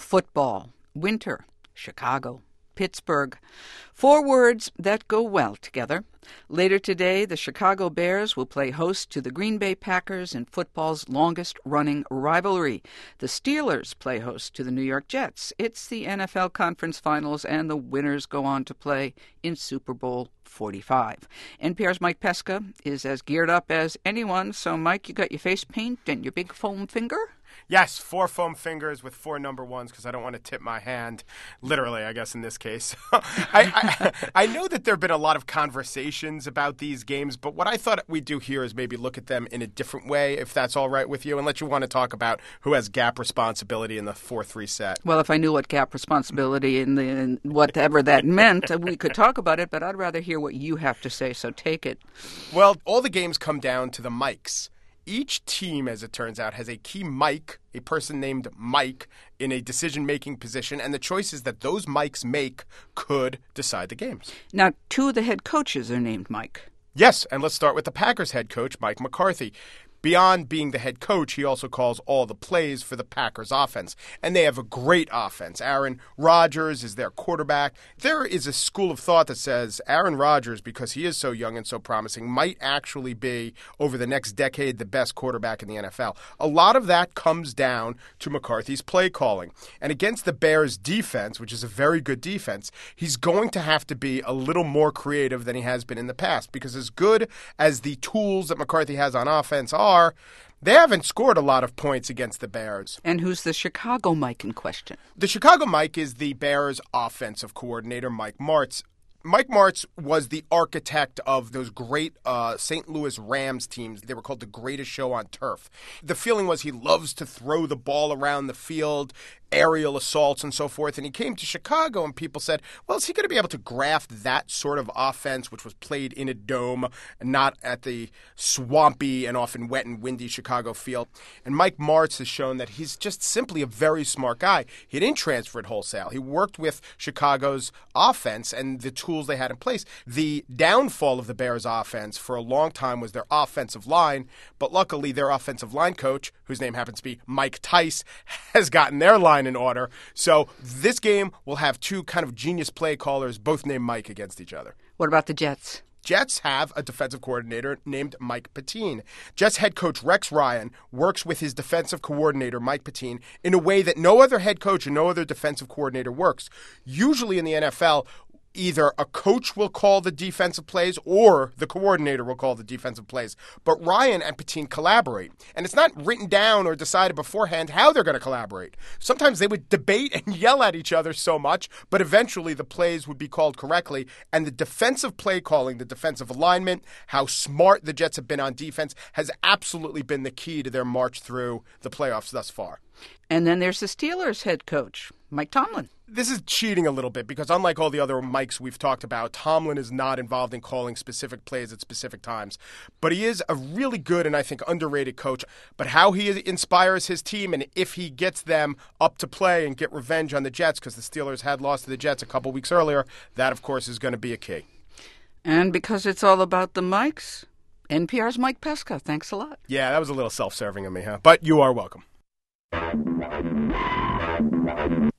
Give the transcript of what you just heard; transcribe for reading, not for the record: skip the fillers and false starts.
football, winter, Chicago, Pittsburgh. 4 words that go well together. Later today, the Chicago Bears will play host to the Green Bay Packers in football's longest-running rivalry. The Steelers play host to the New York Jets. It's the NFL Conference Finals, and the winners go on to play in Super Bowl 45. NPR's Mike Pesca is as geared up as anyone. So, Mike, you got your face paint and your big foam finger? Yes, 4 foam fingers with 4 number ones because I don't want to tip my hand, literally, I guess, in this case. I know that there have been a lot of conversations about these games, but what I thought we'd do here is maybe look at them in a different way, if that's all right with you, and let you want to talk about who has gap responsibility in the 4-3 set. Well, if I knew what gap responsibility and whatever that meant, we could talk about it, but I'd rather hear what you have to say, so take it. Well, all the games come down to the mics. Each team, as it turns out, has a key mic, a person named Mike, in a decision-making position, and the choices that those mics make could decide the games. Now, 2 of the head coaches are named Mike. Yes, and let's start with the Packers head coach, Mike McCarthy. Beyond being the head coach, he also calls all the plays for the Packers offense. And they have a great offense. Aaron Rodgers is their quarterback. There is a school of thought that says Aaron Rodgers, because he is so young and so promising, might actually be, over the next decade, the best quarterback in the NFL. A lot of that comes down to McCarthy's play calling. And against the Bears' defense, which is a very good defense, he's going to have to be a little more creative than he has been in the past. Because as good as the tools that McCarthy has on offense are, they haven't scored a lot of points against the Bears. And who's the Chicago Mike in question? The Chicago Mike is the Bears' offensive coordinator, Mike Martz. Mike Martz was the architect of those great St. Louis Rams teams. They were called the greatest show on turf. The feeling was he loves to throw the ball around the field, aerial assaults and so forth. And he came to Chicago and people said, well, is he going to be able to graft that sort of offense, which was played in a dome and not at the swampy and often wet and windy Chicago field? And Mike Martz has shown that he's just simply a very smart guy. He didn't transfer it wholesale. He worked with Chicago's offense and the tools they had in place. The downfall of the Bears offense for a long time was their offensive line, but luckily their offensive line coach, whose name happens to be Mike Tice, has gotten their line in order. So this game will have 2 kind of genius play callers, both named Mike, against each other. What about the Jets? Jets have a defensive coordinator named Mike Pettine. Jets head coach Rex Ryan works with his defensive coordinator, Mike Pettine, in a way that no other head coach and no other defensive coordinator works. Usually in the NFL, either a coach will call the defensive plays or the coordinator will call the defensive plays. But Ryan and Pettine collaborate. And it's not written down or decided beforehand how they're going to collaborate. Sometimes they would debate and yell at each other so much, but eventually the plays would be called correctly. And the defensive play calling, the defensive alignment, how smart the Jets have been on defense, has absolutely been the key to their march through the playoffs thus far. And then there's the Steelers head coach, Mike Tomlin. This is cheating a little bit because unlike all the other Mikes we've talked about, Tomlin is not involved in calling specific plays at specific times. But he is a really good and I think underrated coach. But how he inspires his team and if he gets them up to play and get revenge on the Jets, because the Steelers had lost to the Jets a couple weeks earlier, that, of course, is going to be a key. And because it's all about the Mikes, NPR's Mike Pesca. Thanks a lot. Yeah, that was a little self-serving of me, huh? But you are welcome.